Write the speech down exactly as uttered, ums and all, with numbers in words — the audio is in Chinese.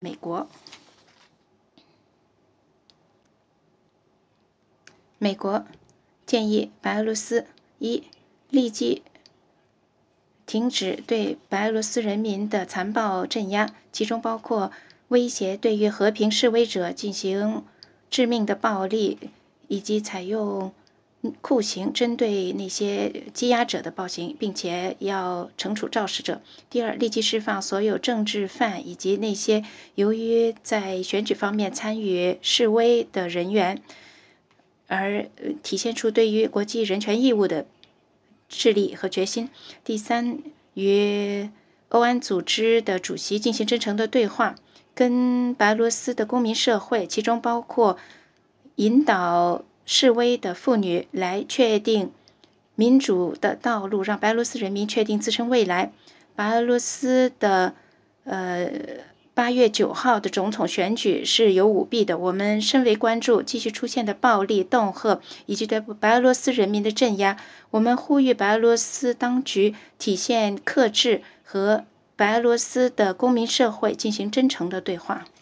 美国。美国建议白俄罗斯一立即停止对白俄罗斯人民的残暴镇压，其中包括威胁对于和平示威者进行致命的暴力，以及采用酷刑针对那些羁押者的暴行，并且要惩处肇事者。第二，立即释放所有政治犯以及那些由于在选举方面参与示威的人员，而体现出对于国际人权义务的智力和决心。第三，与欧安组织的主席进行真诚的对话，跟白俄罗斯的公民社会，其中包括引导示威的妇女来确定民主的道路，让白俄罗斯人民确定自身未来。白俄罗斯的呃八月九号的总统选举是有舞弊的，我们深为关注继续出现的暴力、恫吓以及对白俄罗斯人民的镇压。我们呼吁白俄罗斯当局体现克制，和白俄罗斯的公民社会进行真诚的对话。